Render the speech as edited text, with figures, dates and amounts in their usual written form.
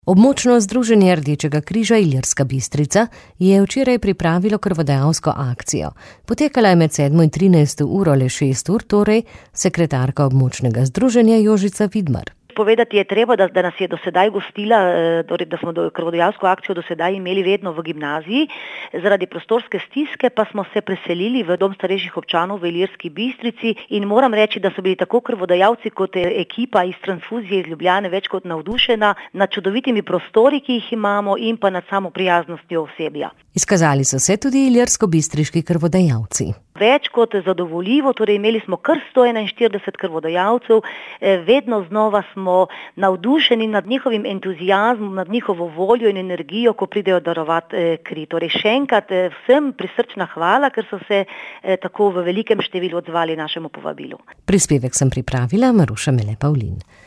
Območno združenje Rdečega križa Ilirska Bistrica je včeraj pripravilo krvodajalsko akcijo. Potekala je med 7 in 13 uro, le 6 ur, torej sekretarka območnega združenja Jožica Vidmar. Povedati je treba, da nas je do sedaj gostila, torej da smo krvodajalsko akcijo do sedaj imeli vedno v gimnaziji. Zaradi prostorske stiske pa smo se preselili v dom starejših občanov v Ilirski Bistrici in moram reči, da so bili tako krvodajalci kot ekipa iz transfuzije iz Ljubljane več kot navdušena nad čudovitimi prostori, ki jih imamo, in pa nad samo prijaznostjo osebja. Izkazali so se tudi ilirsko-bistriški krvodajalci. Več kot zadovoljivo, torej imeli smo kar 141 krvodajalcev, vedno znova smo navdušeni nad njihovim entuziazmom, nad njihovo voljo in energijo, ko pridejo darovati kri. Torej še enkrat vsem prisrčna hvala, ker so se tako v velikem številu odzvali našemu povabilu. Prispevek sem pripravila Maruša Mele Pavlin.